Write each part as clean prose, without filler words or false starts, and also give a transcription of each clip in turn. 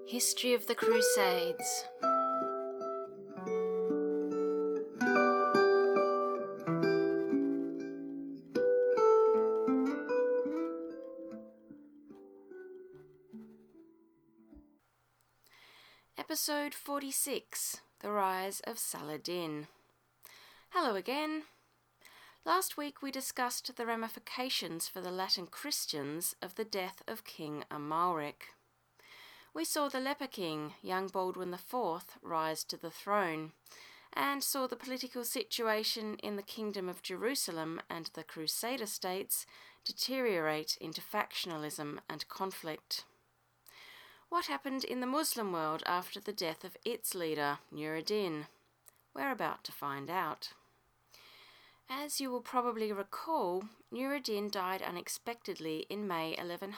History of the Crusades. Episode 46, The Rise of Saladin. Hello again. Last week we discussed the ramifications for the Latin Christians of the death of King Amalric. We saw the leper king, young Baldwin IV, rise to the throne, and saw the political situation in the Kingdom of Jerusalem and the Crusader states deteriorate into factionalism and conflict. What happened in the Muslim world after the death of its leader, Nur ad-Din? We're about to find out. As you will probably recall, Nur ad-Din died unexpectedly in May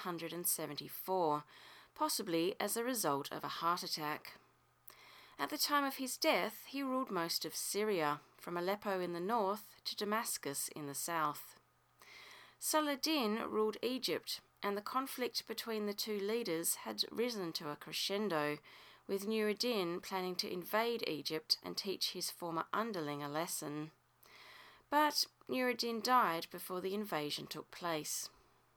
1174, possibly as a result of a heart attack. At the time of his death, he ruled most of Syria, from Aleppo in the north to Damascus in the south. Saladin ruled Egypt, and the conflict between the two leaders had risen to a crescendo, with Nur ad-Din planning to invade Egypt and teach his former underling a lesson. But Nur ad-Din died before the invasion took place.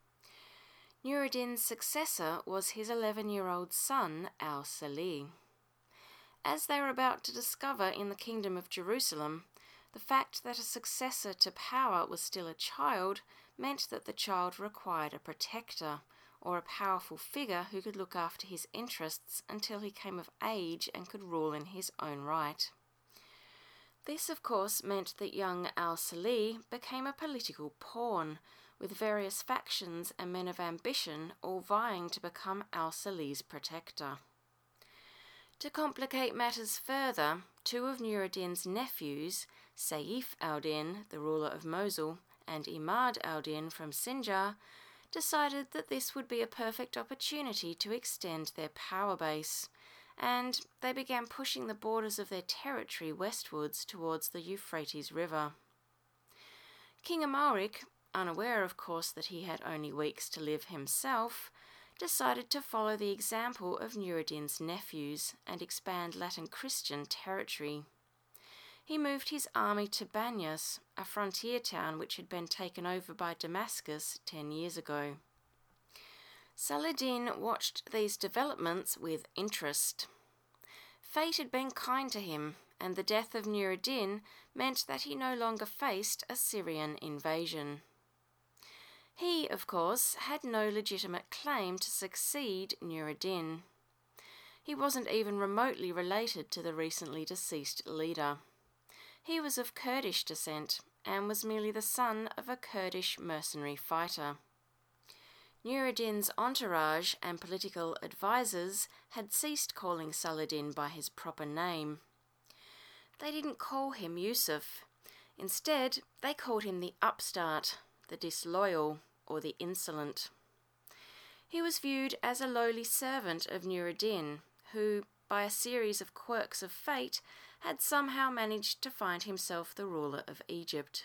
Nur ad-Din's successor was his 11-year-old son, al-Salih. As they were about to discover in the Kingdom of Jerusalem, the fact that a successor to power was still a child meant that the child required a protector, or a powerful figure who could look after his interests until he came of age and could rule in his own right. This, of course, meant that young al-Salih became a political pawn, with various factions and men of ambition all vying to become al-Salih's protector. To complicate matters further, two of Nur ad-Din's nephews, Saif al-Din, the ruler of Mosul, and Imad al-Din from Sinjar, decided that this would be a perfect opportunity to extend their power base, and they began pushing the borders of their territory westwards towards the Euphrates River. King Amalric, unaware of course that he had only weeks to live himself, decided to follow the example of Nur ad-Din's nephews and expand Latin Christian territory. He moved his army to Banyas, a frontier town which had been taken over by Damascus 10 years ago. Saladin watched these developments with interest. Fate had been kind to him, and the death of Nur ad-Din meant that he no longer faced a Syrian invasion. He, of course, had no legitimate claim to succeed Nur ad-Din. He wasn't even remotely related to the recently deceased leader. He was of Kurdish descent and was merely the son of a Kurdish mercenary fighter. Nur ad-Din's entourage and political advisors had ceased calling Saladin by his proper name. They didn't call him Yusuf. Instead, they called him the upstart, the disloyal, or the insolent. He was viewed as a lowly servant of Nur ad-Din, who, by a series of quirks of fate, had somehow managed to find himself the ruler of Egypt.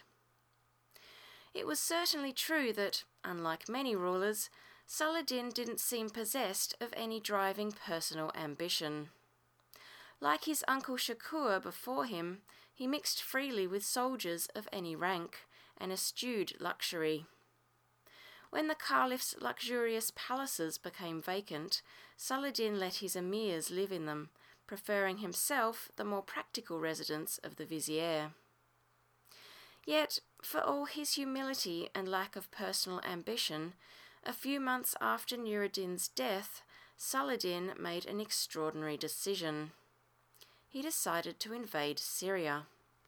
It was certainly true that, unlike many rulers, Saladin didn't seem possessed of any driving personal ambition. Like his uncle Shakur before him, he mixed freely with soldiers of any rank and eschewed luxury. When the Caliph's luxurious palaces became vacant, Saladin let his emirs live in them, preferring himself the more practical residence of the vizier. Yet, for all his humility and lack of personal ambition, a few months after Nur ad-Din's death, Saladin made an extraordinary decision. He decided to invade Syria.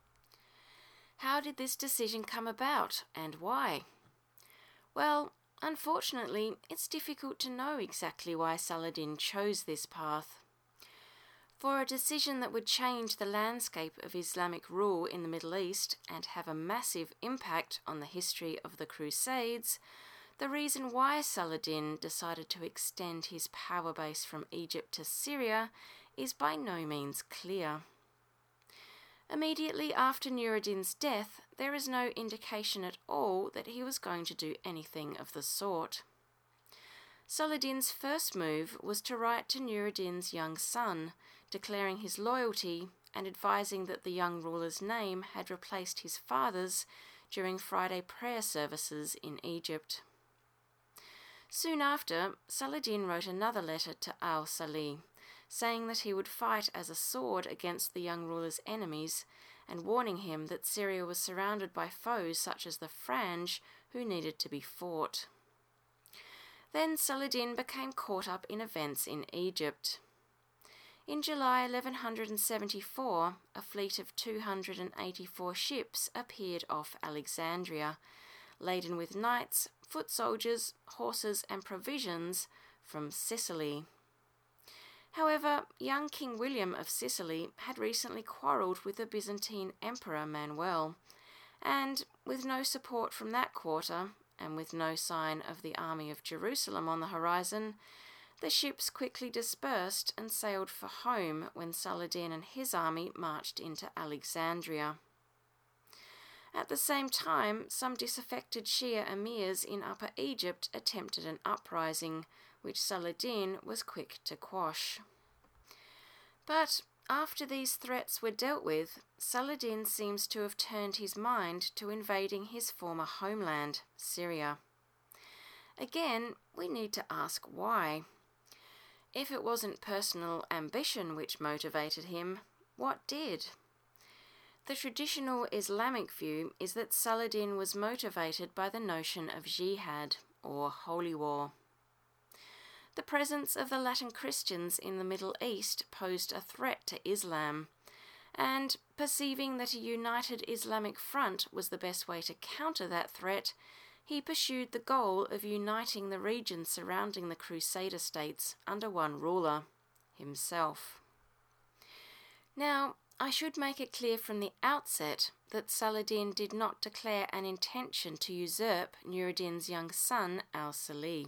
How did this decision come about, and why? Well, unfortunately, it's difficult to know exactly why Saladin chose this path. For a decision that would change the landscape of Islamic rule in the Middle East and have a massive impact on the history of the Crusades, the reason why Saladin decided to extend his power base from Egypt to Syria is by no means clear. Immediately after Nur ad-Din's death, there is no indication at all that he was going to do anything of the sort. Saladin's first move was to write to Nur ad-Din's young son, declaring his loyalty and advising that the young ruler's name had replaced his father's during Friday prayer services in Egypt. Soon after, Saladin wrote another letter to al-Salih, saying that he would fight as a sword against the young ruler's enemies, and warning him that Syria was surrounded by foes such as the Franj, who needed to be fought. Then Saladin became caught up in events in Egypt. In July 1174, a fleet of 284 ships appeared off Alexandria, laden with knights, foot soldiers, horses, and provisions from Sicily. However, young King William of Sicily had recently quarrelled with the Byzantine Emperor Manuel, and with no support from that quarter, and with no sign of the army of Jerusalem on the horizon, the ships quickly dispersed and sailed for home when Saladin and his army marched into Alexandria. At the same time, some disaffected Shia emirs in Upper Egypt attempted an uprising, which Saladin was quick to quash. But after these threats were dealt with, Saladin seems to have turned his mind to invading his former homeland, Syria. Again, we need to ask why. If it wasn't personal ambition which motivated him, what did? The traditional Islamic view is that Saladin was motivated by the notion of jihad, or holy war. The presence of the Latin Christians in the Middle East posed a threat to Islam, and perceiving that a united Islamic front was the best way to counter that threat, he pursued the goal of uniting the regions surrounding the Crusader states under one ruler, himself. Now, I should make it clear from the outset that Saladin did not declare an intention to usurp Nur ad-Din's young son al-Salih.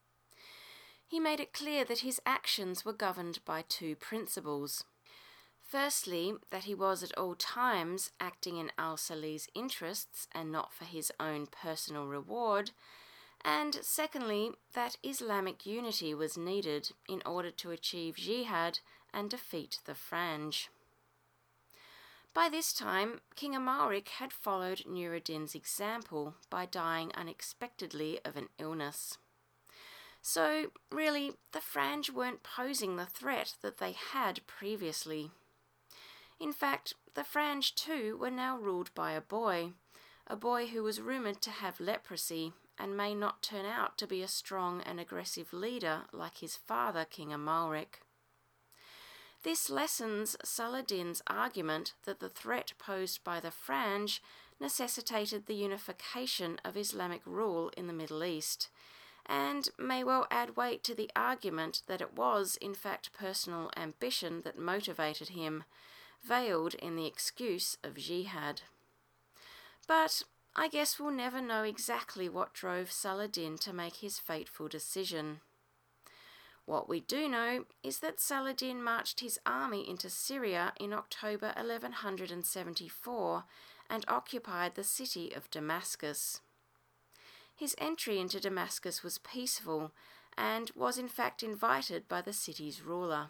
He made it clear that his actions were governed by two principles. Firstly, that he was at all times acting in al-Salih's interests and not for his own personal reward, and secondly, that Islamic unity was needed in order to achieve jihad and defeat the Franj. By this time, King Amalric had followed Nur ad-Din's example by dying unexpectedly of an illness. So, really, the Franj weren't posing the threat that they had previously. In fact, the Franj too were now ruled by a boy who was rumoured to have leprosy and may not turn out to be a strong and aggressive leader like his father, King Amalric. This lessens Saladin's argument that the threat posed by the Franj necessitated the unification of Islamic rule in the Middle East, and may well add weight to the argument that it was, in fact, personal ambition that motivated him, veiled in the excuse of jihad. But I guess we'll never know exactly what drove Saladin to make his fateful decision. What we do know is that Saladin marched his army into Syria in October 1174 and occupied the city of Damascus. His entry into Damascus was peaceful and was in fact invited by the city's ruler.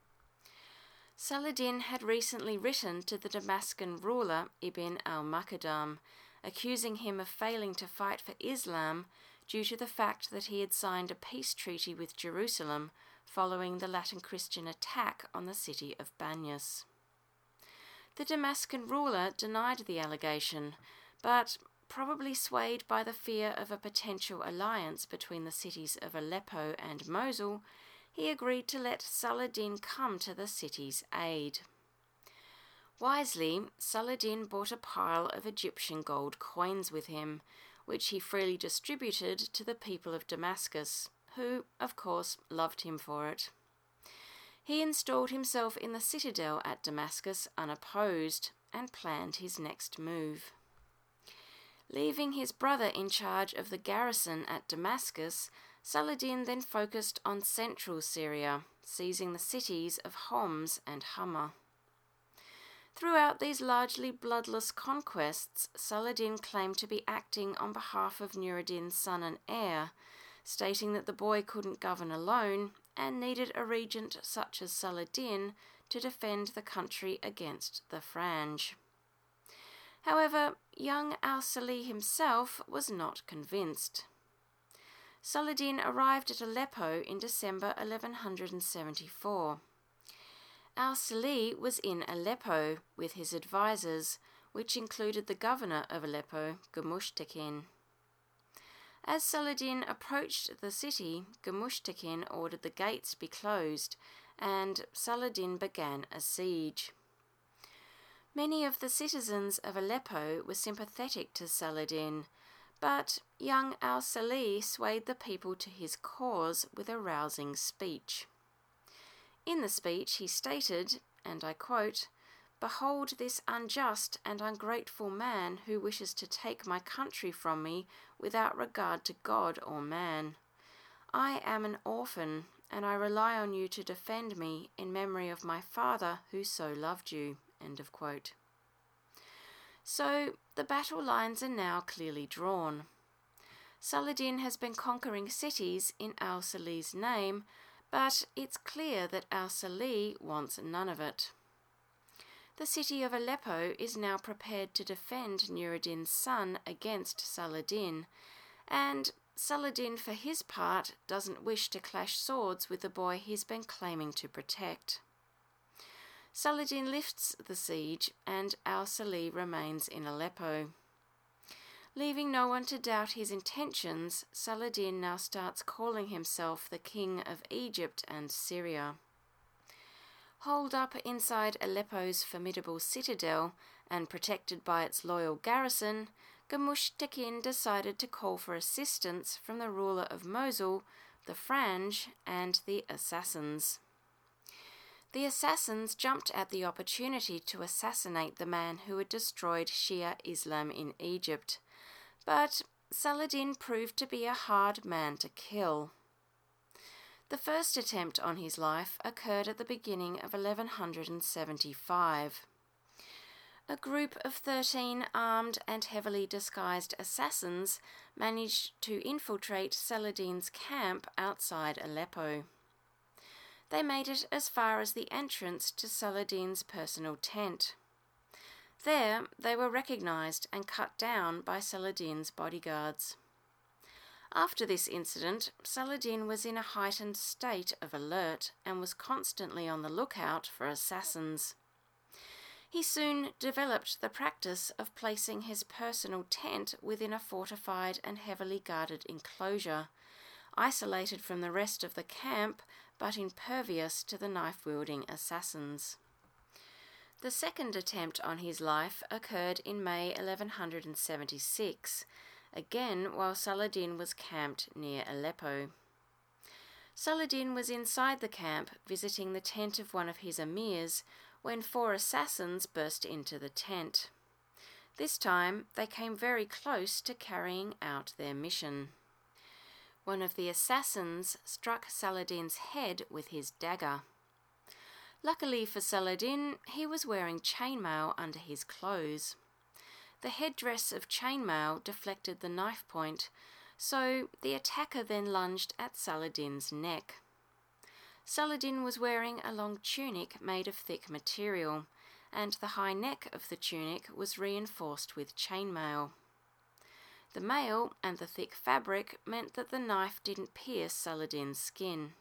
Saladin had recently written to the Damascus ruler Ibn al-Makdam, accusing him of failing to fight for Islam due to the fact that he had signed a peace treaty with Jerusalem following the Latin Christian attack on the city of Banyas. The Damascus ruler denied the allegation, but, probably swayed by the fear of a potential alliance between the cities of Aleppo and Mosul, he agreed to let Saladin come to the city's aid. Wisely, Saladin brought a pile of Egyptian gold coins with him, which he freely distributed to the people of Damascus, who, of course, loved him for it. He installed himself in the citadel at Damascus unopposed and planned his next move. Leaving his brother in charge of the garrison at Damascus, Saladin then focused on central Syria, seizing the cities of Homs and Hama. Throughout these largely bloodless conquests, Saladin claimed to be acting on behalf of Nur ad-Din's son and heir, stating that the boy couldn't govern alone and needed a regent such as Saladin to defend the country against the Franj. However, young al-Salih himself was not convinced. Saladin arrived at Aleppo in December 1174. Al-Salih was in Aleppo with his advisors, which included the governor of Aleppo, Gumushtakin. As Saladin approached the city, Gumushtakin ordered the gates be closed, and Saladin began a siege. Many of the citizens of Aleppo were sympathetic to Saladin, but young al-Salih swayed the people to his cause with a rousing speech. In the speech he stated, and I quote, "Behold this unjust and ungrateful man who wishes to take my country from me without regard to God or man. I am an orphan, and I rely on you to defend me in memory of my father who so loved you." End of quote. So the battle lines are now clearly drawn. Saladin has been conquering cities in al-Salih's name, but it's clear that al-Salih wants none of it. The city of Aleppo is now prepared to defend Nur ad-Din's son against Saladin, and Saladin, for his part, doesn't wish to clash swords with the boy he's been claiming to protect. Saladin lifts the siege, and al-Salih remains in Aleppo. Leaving no one to doubt his intentions, Saladin now starts calling himself the King of Egypt and Syria. Holed up inside Aleppo's formidable citadel and protected by its loyal garrison, Gumushtakin decided to call for assistance from the ruler of Mosul, the Franj, and the Assassins. The Assassins jumped at the opportunity to assassinate the man who had destroyed Shia Islam in Egypt, but Saladin proved to be a hard man to kill. The first attempt on his life occurred at the beginning of 1175. A group of 13 armed and heavily disguised assassins managed to infiltrate Saladin's camp outside Aleppo. They made it as far as the entrance to Saladin's personal tent. There, they were recognized and cut down by Saladin's bodyguards. After this incident, Saladin was in a heightened state of alert and was constantly on the lookout for assassins. He soon developed the practice of placing his personal tent within a fortified and heavily guarded enclosure, isolated from the rest of the camp but impervious to the knife-wielding assassins. The second attempt on his life occurred in May 1176, again while Saladin was camped near Aleppo. Saladin was inside the camp visiting the tent of one of his emirs when 4 assassins burst into the tent. This time they came very close to carrying out their mission. One of the assassins struck Saladin's head with his dagger. Luckily for Saladin, he was wearing chainmail under his clothes. The headdress of chainmail deflected the knife point, so the attacker then lunged at Saladin's neck. Saladin was wearing a long tunic made of thick material, and the high neck of the tunic was reinforced with chainmail. The mail and the thick fabric meant that the knife didn't pierce Saladin's skin.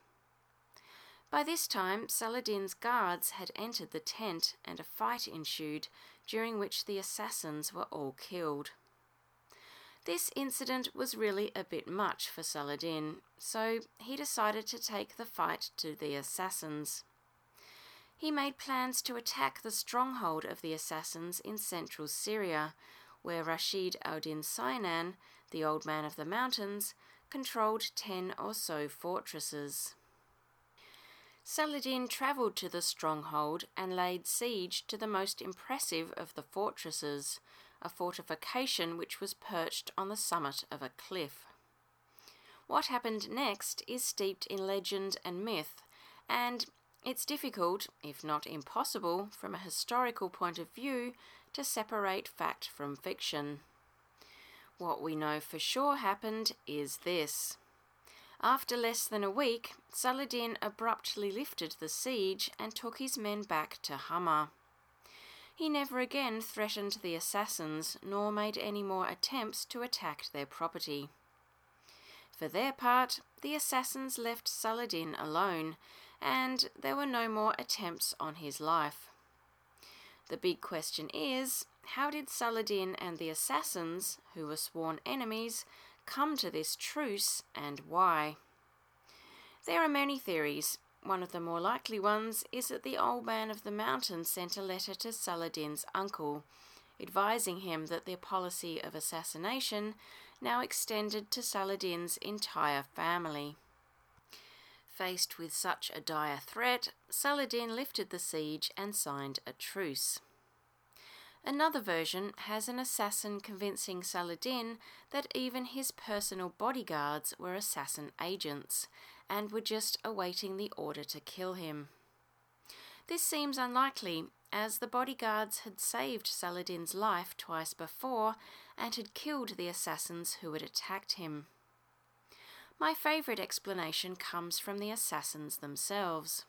By this time, Saladin's guards had entered the tent and a fight ensued, during which the assassins were all killed. This incident was really a bit much for Saladin, so he decided to take the fight to the assassins. He made plans to attack the stronghold of the assassins in central Syria, where Rashid al-Din Sainan, the Old Man of the Mountains, controlled 10 or so fortresses. Saladin travelled to the stronghold and laid siege to the most impressive of the fortresses, a fortification which was perched on the summit of a cliff. What happened next is steeped in legend and myth, and it's difficult, if not impossible, from a historical point of view, to separate fact from fiction. What we know for sure happened is this. After less than a week, Saladin abruptly lifted the siege and took his men back to Hama. He never again threatened the assassins, nor made any more attempts to attack their property. For their part, the assassins left Saladin alone, and there were no more attempts on his life. The big question is, how did Saladin and the assassins, who were sworn enemies, come to this truce, and why? There are many theories. One of the more likely ones is that the old man of the mountain sent a letter to Saladin's uncle, advising him that the policy of assassination now extended to Saladin's entire family. Faced with such a dire threat, Saladin lifted the siege and signed a truce. Another version has an assassin convincing Saladin that even his personal bodyguards were assassin agents and were just awaiting the order to kill him. This seems unlikely, as the bodyguards had saved Saladin's life twice before and had killed the assassins who had attacked him. My favourite explanation comes from the assassins themselves.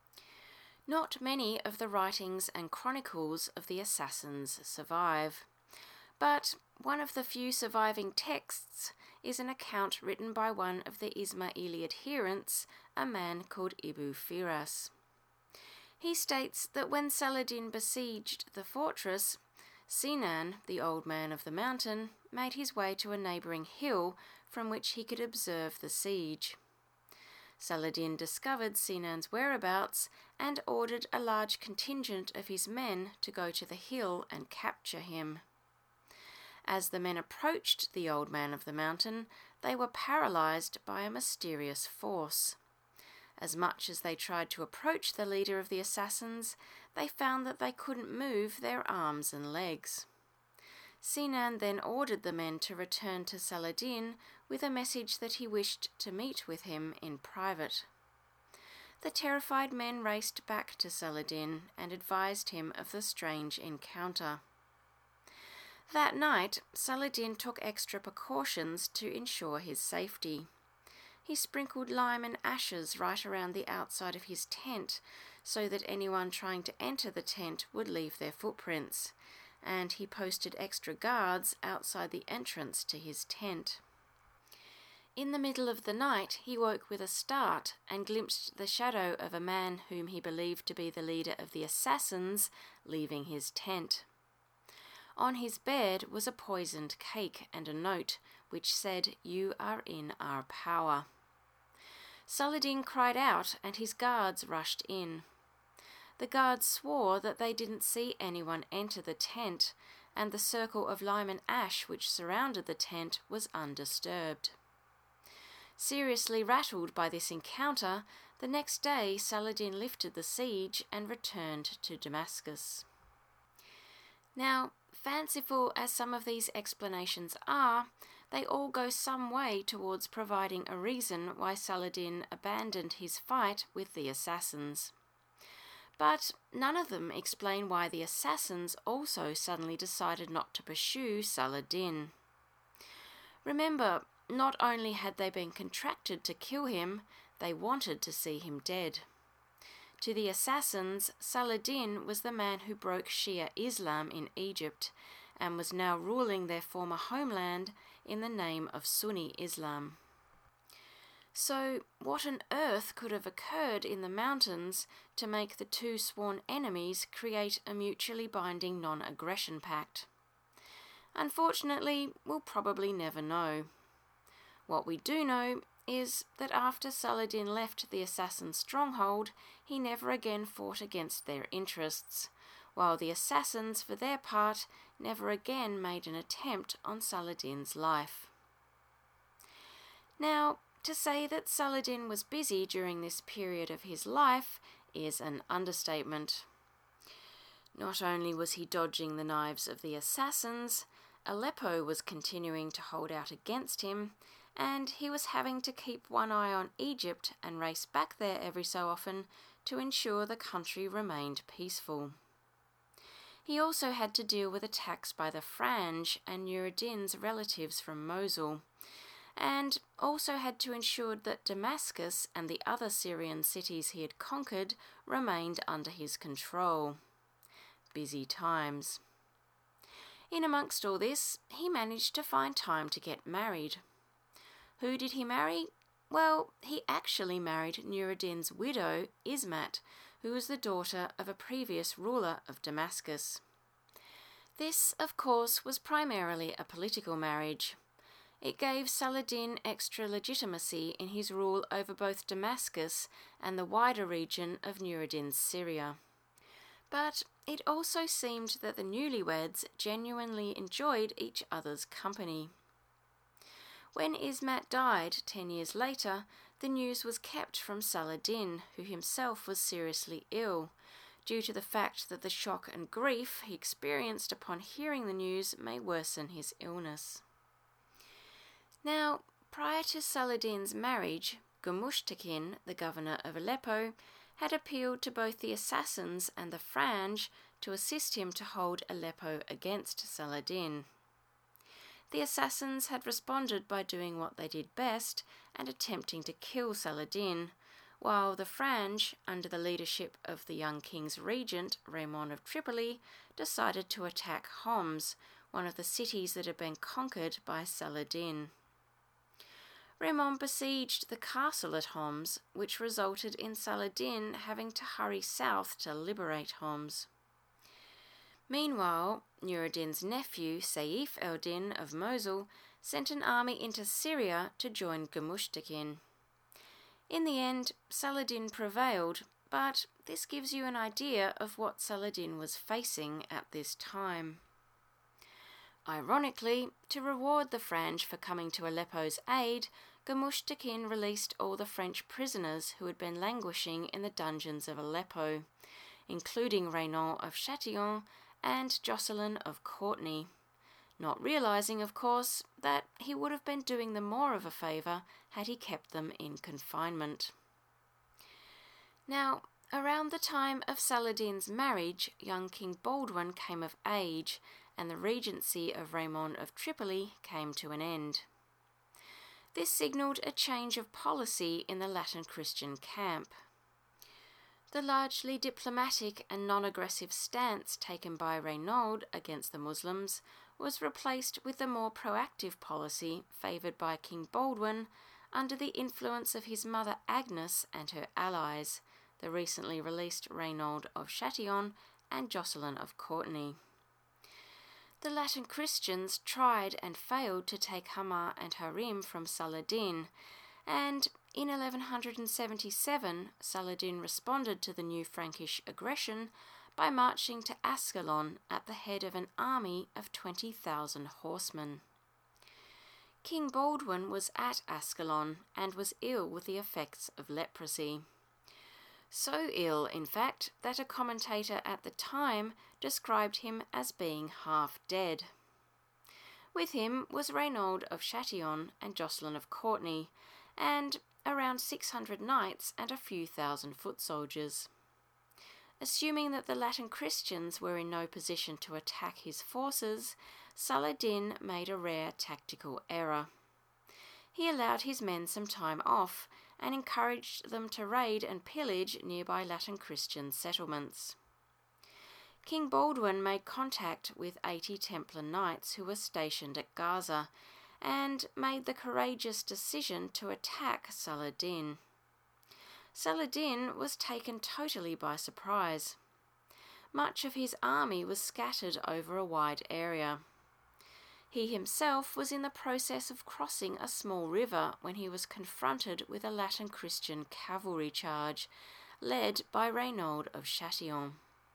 Not many of the writings and chronicles of the assassins survive, but one of the few surviving texts is an account written by one of the Ismaili adherents, a man called Ibu Firas. He states that when Saladin besieged the fortress, Sinan, the old man of the mountain, made his way to a neighbouring hill from which he could observe the siege. Saladin discovered Sinan's whereabouts and ordered a large contingent of his men to go to the hill and capture him. As the men approached the old man of the mountain, they were paralysed by a mysterious force. As much as they tried to approach the leader of the assassins, they found that they couldn't move their arms and legs. Sinan then ordered the men to return to Saladin with a message that he wished to meet with him in private. The terrified men raced back to Saladin and advised him of the strange encounter. That night, Saladin took extra precautions to ensure his safety. He sprinkled lime and ashes right around the outside of his tent so that anyone trying to enter the tent would leave their footprints, and he posted extra guards outside the entrance to his tent. In the middle of the night, he woke with a start and glimpsed the shadow of a man whom he believed to be the leader of the assassins leaving his tent. On his bed was a poisoned cake and a note which said, "You are in our power." Saladin cried out and his guards rushed in. The guards swore that they didn't see anyone enter the tent, and the circle of lime and ash which surrounded the tent was undisturbed. Seriously rattled by this encounter, the next day Saladin lifted the siege and returned to Damascus. Now, fanciful as some of these explanations are, they all go some way towards providing a reason why Saladin abandoned his fight with the assassins. But none of them explain why the assassins also suddenly decided not to pursue Saladin. Remember, not only had they been contracted to kill him, they wanted to see him dead. To the assassins, Saladin was the man who broke Shia Islam in Egypt and was now ruling their former homeland in the name of Sunni Islam. So, what on earth could have occurred in the mountains to make the two sworn enemies create a mutually binding non-aggression pact? Unfortunately, we'll probably never know. What we do know is that after Saladin left the assassin stronghold, he never again fought against their interests, while the assassins, for their part, never again made an attempt on Saladin's life. Now, to say that Saladin was busy during this period of his life is an understatement. Not only was he dodging the knives of the assassins, Aleppo was continuing to hold out against him, and he was having to keep one eye on Egypt and race back there every so often to ensure the country remained peaceful. He also had to deal with attacks by the Franj and Nur ad-Din's relatives from Mosul, and also had to ensure that Damascus and the other Syrian cities he had conquered remained under his control. Busy times. In amongst all this, he managed to find time to get married. Who did he marry? Well, he actually married Nur ad-Din's widow, Ismat, who was the daughter of a previous ruler of Damascus. This, of course, was primarily a political marriage. It gave Saladin extra legitimacy in his rule over both Damascus and the wider region of Nur ad-Din's Syria. But it also seemed that the newlyweds genuinely enjoyed each other's company. When Ismat died 10 years later, the news was kept from Saladin, who himself was seriously ill, due to the fact that the shock and grief he experienced upon hearing the news may worsen his illness. Now, prior to Saladin's marriage, Gumushtakin, the governor of Aleppo, had appealed to both the assassins and the Franj to assist him to hold Aleppo against Saladin. The assassins had responded by doing what they did best and attempting to kill Saladin, while the Franj, under the leadership of the young king's regent, Raymond of Tripoli, decided to attack Homs, one of the cities that had been conquered by Saladin. Raymond besieged the castle at Homs, which resulted in Saladin having to hurry south to liberate Homs. Meanwhile, Nur ad-Din's nephew, Saif el-Din of Mosul, sent an army into Syria to join Gumushtakin. In the end, Saladin prevailed, but this gives you an idea of what Saladin was facing at this time. Ironically, to reward the Franj for coming to Aleppo's aid, Gumushtakin released all the French prisoners who had been languishing in the dungeons of Aleppo, including Renaud of Châtillon and Jocelyn of Courtenay, not realizing, of course, that he would have been doing them more of a favour had he kept them in confinement. Now, around the time of Saladin's marriage, young King Baldwin came of age, and the regency of Raymond of Tripoli came to an end. This signalled a change of policy in the Latin Christian camp. The largely diplomatic and non-aggressive stance taken by Renaud against the Muslims was replaced with the more proactive policy favoured by King Baldwin under the influence of his mother Agnes and her allies, the recently released Renaud of Châtillon and Jocelyn of Courtenay. The Latin Christians tried and failed to take Hama and Harim from Saladin, and in 1177 Saladin responded to the new Frankish aggression by marching to Ascalon at the head of an army of 20,000 horsemen. King Baldwin was at Ascalon and was ill with the effects of leprosy. So ill, in fact, that a commentator at the time described him as being half dead. With him was Renaud of Châtillon and Jocelyn of Courtenay, and around 600 knights and a few thousand foot soldiers. Assuming that the Latin Christians were in no position to attack his forces, Saladin made a rare tactical error. He allowed his men some time off and encouraged them to raid and pillage nearby Latin Christian settlements. King Baldwin made contact with 80 Templar knights who were stationed at Gaza and made the courageous decision to attack Saladin. Saladin was taken totally by surprise. Much of his army was scattered over a wide area. He himself was in the process of crossing a small river when he was confronted with a Latin Christian cavalry charge, led by Renaud of Châtillon.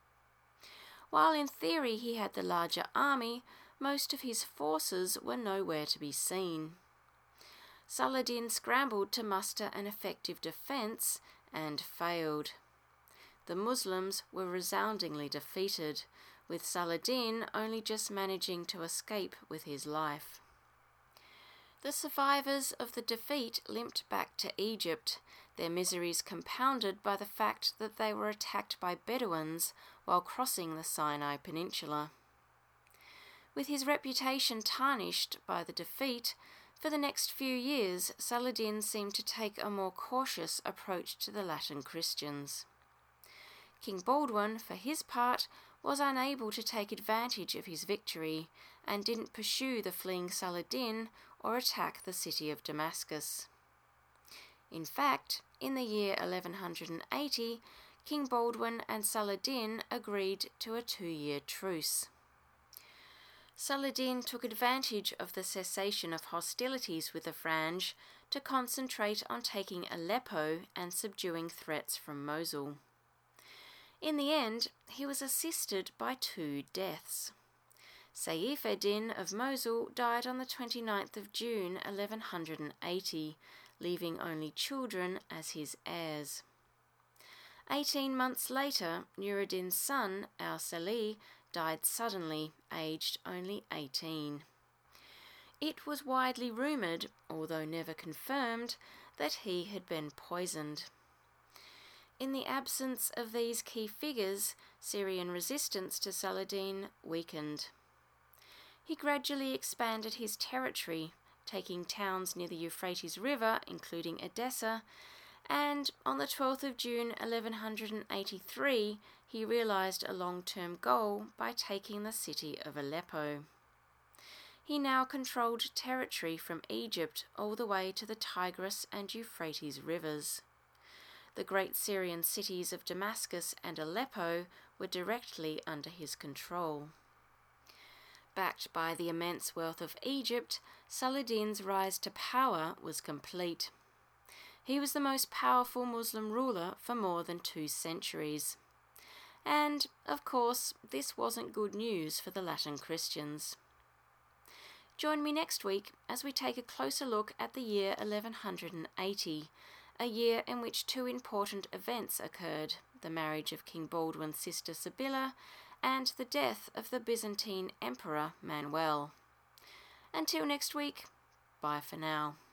While in theory he had the larger army, most of his forces were nowhere to be seen. Saladin scrambled to muster an effective defence and failed. The Muslims were resoundingly defeated, with Saladin only just managing to escape with his life. The survivors of the defeat limped back to Egypt, their miseries compounded by the fact that they were attacked by Bedouins while crossing the Sinai Peninsula. With his reputation tarnished by the defeat, For the next few years, Saladin seemed to take a more cautious approach to the Latin Christians. King Baldwin, for his part, was unable to take advantage of his victory and didn't pursue the fleeing Saladin or attack the city of Damascus. In fact, in the year 1180, King Baldwin and Saladin agreed to a 2-year truce. Saladin took advantage of the cessation of hostilities with the Franj to concentrate on taking Aleppo and subduing threats from Mosul. In the end, he was assisted by 2 deaths. Saif ed-Din of Mosul died on the 29th of June 1180, leaving only children as his heirs. 18 months later, Nur-ad-Din's son, al-Salih, died suddenly, aged only 18. It was widely rumoured, although never confirmed, that he had been poisoned. In the absence of these key figures, Syrian resistance to Saladin weakened. He gradually expanded his territory, taking towns near the Euphrates River, including Edessa, and on the 12th of June 1183 he realised a long-term goal by taking the city of Aleppo. He now controlled territory from Egypt all the way to the Tigris and Euphrates rivers. The great Syrian cities of Damascus and Aleppo were directly under his control. Backed by the immense wealth of Egypt, Saladin's rise to power was complete. He was the most powerful Muslim ruler for more than 2 centuries. And, of course, this wasn't good news for the Latin Christians. Join me next week as we take a closer look at the year 1180, a year in which 2 important events occurred: the marriage of King Baldwin's sister Sibylla and the death of the Byzantine Emperor Manuel. Until next week, bye for now.